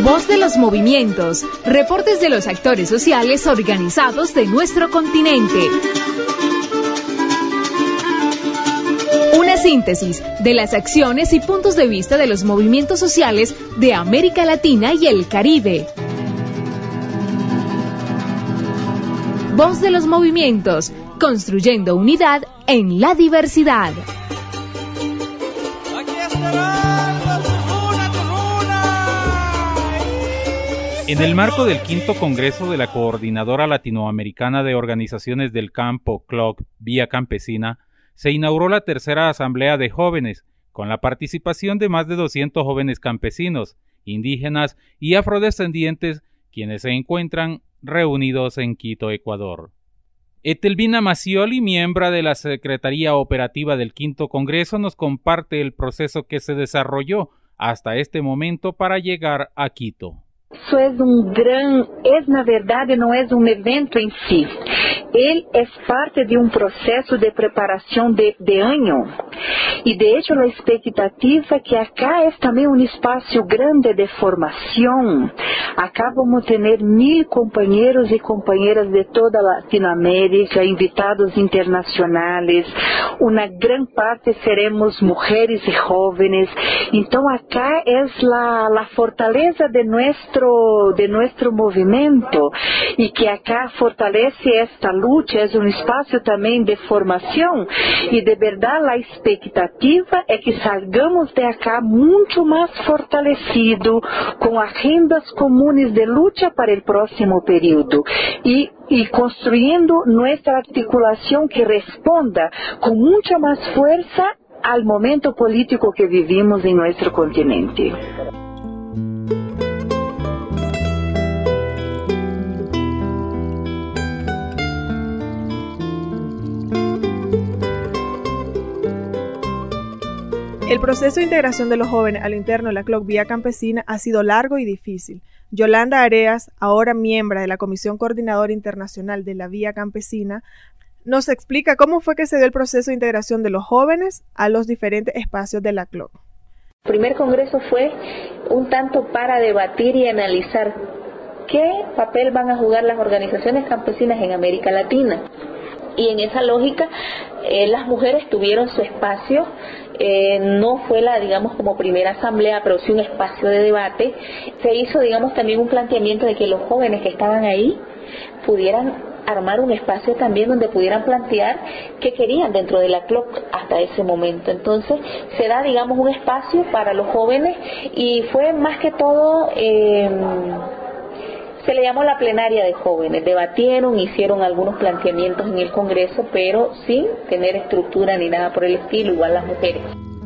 Voz de los movimientos, reportes de los actores sociales organizados de nuestro continente. Una síntesis de las acciones y puntos de vista de los movimientos sociales de América Latina y el Caribe. Voz de los movimientos, construyendo unidad en la diversidad. En el marco del quinto Congreso de la Coordinadora Latinoamericana de Organizaciones del Campo, CLOC, Vía Campesina, se inauguró la tercera Asamblea de Jóvenes, con la participación de más de 200 jóvenes campesinos, indígenas y afrodescendientes, quienes se encuentran reunidos en Quito, Ecuador. Etelvina Macioli, miembro de la Secretaría Operativa del quinto Congreso, nos comparte el proceso que se desarrolló hasta este momento para llegar a Quito. Isso na verdade não é evento em si. Ele é parte de processo de preparação de ano. E de hecho a expectativa é que acá é também espaço grande de formação. Acá vamos ter 1.000 companheiros e companheiras de toda a Latinoamérica, invitados internacionais. Uma grande parte seremos mulheres e jovens. Então acá é a fortaleza de nuestro movimento e que acá fortalece esta luta, é espaço também de formação e de verdade a expectativa é que salgamos de acá muito mais fortalecido, com agendas comunes de luta para o próximo período e construindo nossa articulação que responda com muita mais força ao momento político que vivimos em nosso continente. El proceso de integración de los jóvenes al interno de la CLOC Vía Campesina ha sido largo y difícil. Yolanda Areas, ahora miembro de la Comisión Coordinadora Internacional de la Vía Campesina, nos explica cómo fue que se dio el proceso de integración de los jóvenes a los diferentes espacios de la CLOC. El primer congreso fue un tanto para debatir y analizar qué papel van a jugar las organizaciones campesinas en América Latina. Y en esa lógica, las mujeres tuvieron su espacio, no fue como primera asamblea, pero sí un espacio de debate. Se hizo, también un planteamiento de que los jóvenes que estaban ahí pudieran armar un espacio también donde pudieran plantear qué querían dentro de la CLOC hasta ese momento. Entonces, se da, un espacio para los jóvenes y fue más que todo... se le llamó la plenaria de jóvenes, debatieron, hicieron algunos planteamientos en el Congreso, pero sin tener estructura ni nada por el estilo, igual las mujeres.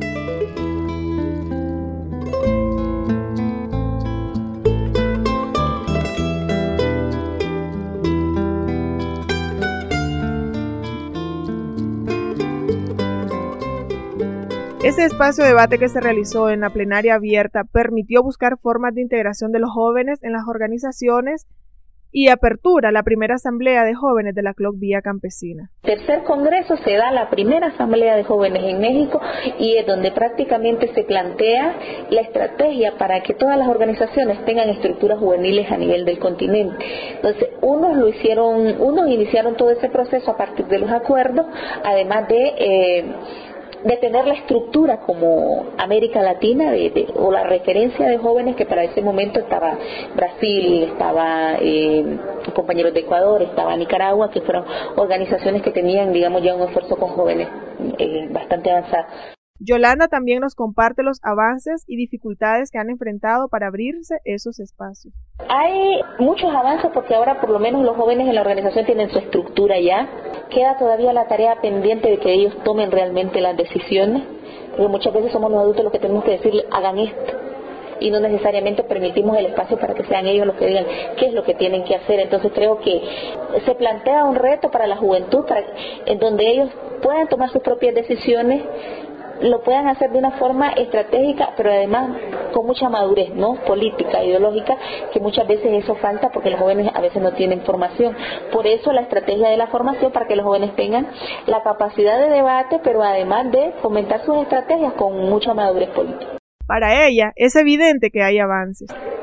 Ese espacio de debate que se realizó en la plenaria abierta permitió buscar formas de integración de los jóvenes en las organizaciones y apertura a la primera asamblea de jóvenes de la CLOC Vía Campesina. Tercer congreso se da la primera asamblea de jóvenes en México y es donde prácticamente se plantea la estrategia para que todas las organizaciones tengan estructuras juveniles a nivel del continente. Entonces, unos iniciaron todo ese proceso a partir de los acuerdos, además de tener la estructura como América Latina o la referencia de jóvenes, que para ese momento estaba Brasil, estaba compañeros de Ecuador, estaba Nicaragua, que fueron organizaciones que tenían, ya un esfuerzo con jóvenes bastante avanzado. Yolanda también nos comparte los avances y dificultades que han enfrentado para abrirse esos espacios. Hay muchos avances porque ahora por lo menos los jóvenes en la organización tienen su estructura ya. Queda todavía la tarea pendiente de que ellos tomen realmente las decisiones, porque muchas veces somos los adultos los que tenemos que decirle hagan esto y no necesariamente permitimos el espacio para que sean ellos los que digan qué es lo que tienen que hacer. Entonces creo que se plantea un reto para la juventud, en donde ellos puedan tomar sus propias decisiones, lo puedan hacer de una forma estratégica, pero además con mucha madurez, ¿no? Política, ideológica, que muchas veces eso falta porque los jóvenes a veces no tienen formación. Por eso la estrategia de la formación, para que los jóvenes tengan la capacidad de debate, pero además de fomentar sus estrategias con mucha madurez política. Para ella es evidente que hay avances.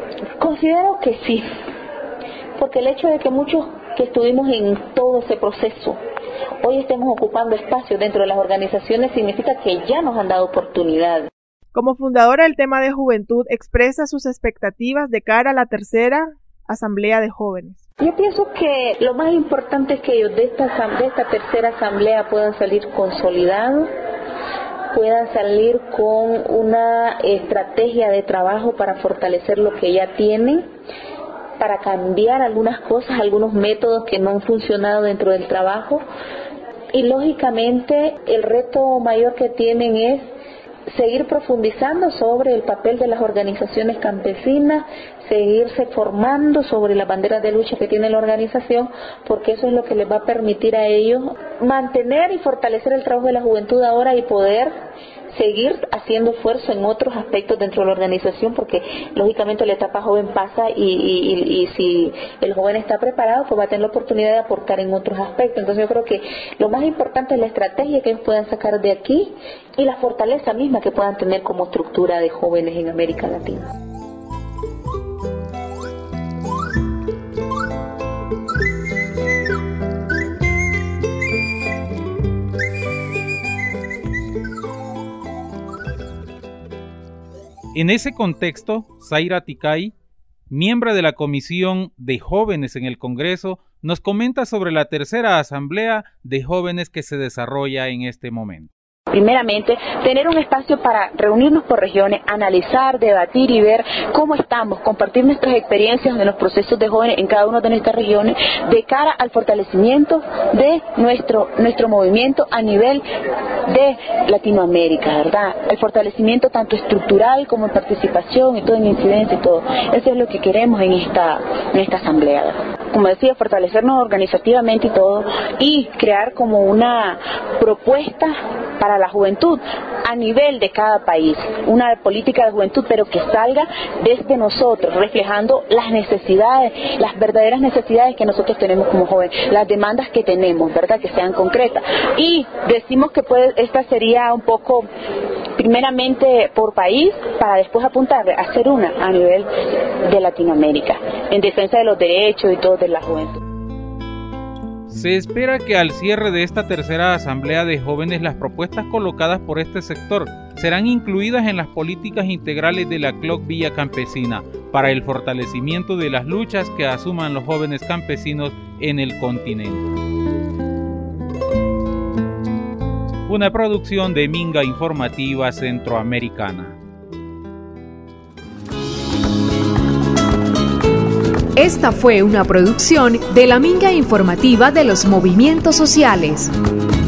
Considero que sí, porque el hecho de que muchos que estuvimos en todo ese proceso hoy estemos ocupando espacios dentro de las organizaciones significa que ya nos han dado oportunidad. Como fundadora del tema de juventud, expresa sus expectativas de cara a la tercera Asamblea de Jóvenes. Yo pienso que lo más importante es que ellos de esta tercera asamblea puedan salir consolidados, puedan salir con una estrategia de trabajo para fortalecer lo que ya tienen, para cambiar algunas cosas, algunos métodos que no han funcionado dentro del trabajo. Y lógicamente el reto mayor que tienen es seguir profundizando sobre el papel de las organizaciones campesinas, seguirse formando sobre las banderas de lucha que tiene la organización, porque eso es lo que les va a permitir a ellos mantener y fortalecer el trabajo de la juventud ahora y poder seguir haciendo esfuerzo en otros aspectos dentro de la organización, porque lógicamente la etapa joven pasa y si el joven está preparado, pues va a tener la oportunidad de aportar en otros aspectos. Entonces yo creo que lo más importante es la estrategia que ellos puedan sacar de aquí y la fortaleza misma que puedan tener como estructura de jóvenes en América Latina. En ese contexto, Zaira Ticay, miembro de la Comisión de Jóvenes en el Congreso, nos comenta sobre la tercera Asamblea de Jóvenes que se desarrolla en este momento. Primeramente, tener un espacio para reunirnos por regiones, analizar, debatir y ver cómo estamos, compartir nuestras experiencias en los procesos de jóvenes en cada una de nuestras regiones de cara al fortalecimiento de nuestro movimiento a nivel de Latinoamérica, ¿verdad? El fortalecimiento tanto estructural como en participación y todo en incidencia y todo. Eso es lo que queremos en esta asamblea. Como decía, fortalecernos organizativamente y todo y crear como una propuesta para la juventud a nivel de cada país, una política de juventud pero que salga desde nosotros, reflejando las necesidades, las verdaderas necesidades que nosotros tenemos como jóvenes, las demandas que tenemos, ¿verdad? Que sean concretas. Y decimos que esta sería un poco primeramente por país para después apuntarle a hacer una a nivel de Latinoamérica, en defensa de los derechos y todo de la juventud. Se espera que al cierre de esta tercera Asamblea de Jóvenes las propuestas colocadas por este sector serán incluidas en las políticas integrales de la CLOC Vía Campesina para el fortalecimiento de las luchas que asuman los jóvenes campesinos en el continente. Una producción de Minga Informativa Centroamericana. Esta fue una producción de la Minga Informativa de los Movimientos Sociales.